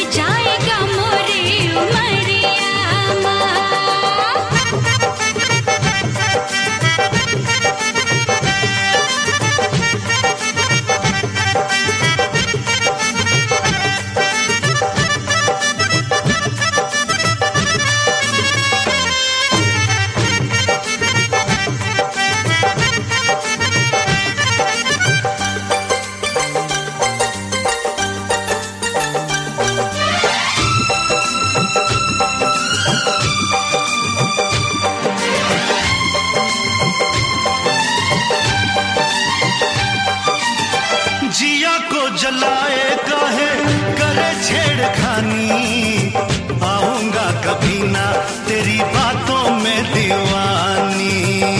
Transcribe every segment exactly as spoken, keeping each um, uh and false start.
जाएगा मोरे उमरिया जिया को जलाए काहे करे छेड़खानी, आऊंगा कभी ना तेरी बातों में दीवानी।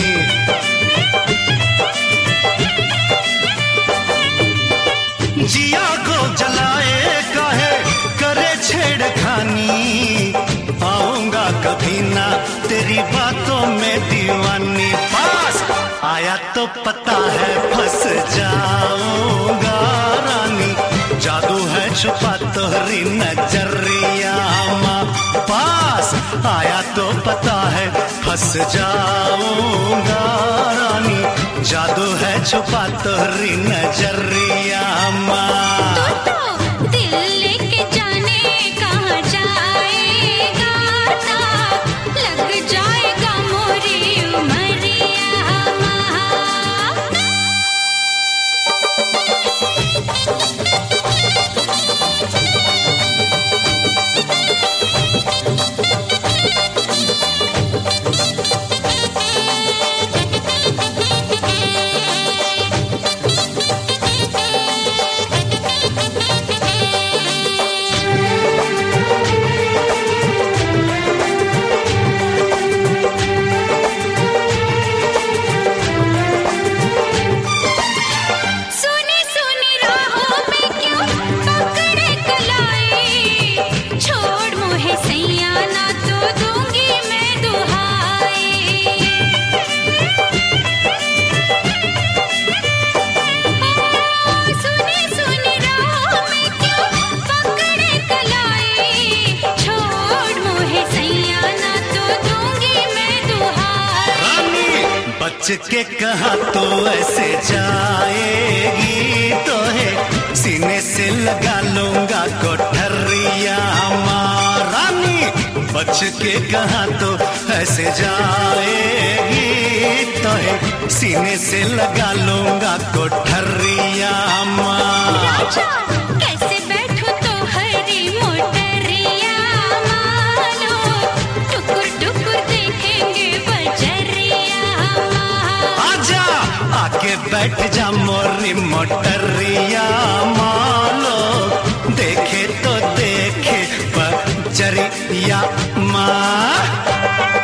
जिया को जलाए काहे करे छेड़खानी, आऊंगा कभी ना तेरी बातों में दीवानी। पास आया तो पता है फंस जाऊंगा रानी, जादू है छुपा तोहरी नजरिया माँ। पास आया तो पता है फंस जाऊंगा रानी, जादू है छुपा तोहरी नजरिया माँ। तो दिल लेके जाने कहाँ जाएगा ना, लग जाएगा मोरी उमरिया बच के कहा तो ऐसे जाएगी, तो है सीने से लगा लूंगा कोठरिया माँ रानी। बच के कहा तो ऐसे जाएगी, तो है सीने से लगा लूंगा कोठरिया माँ। कैसे बैठो तो हरी मोटरिया मानो, टुकुर टुकुर देखेंगे बजरिया। आके बैठ जा मोरी मोटरिया मालो, देखे तो देखे बजरिया माँ।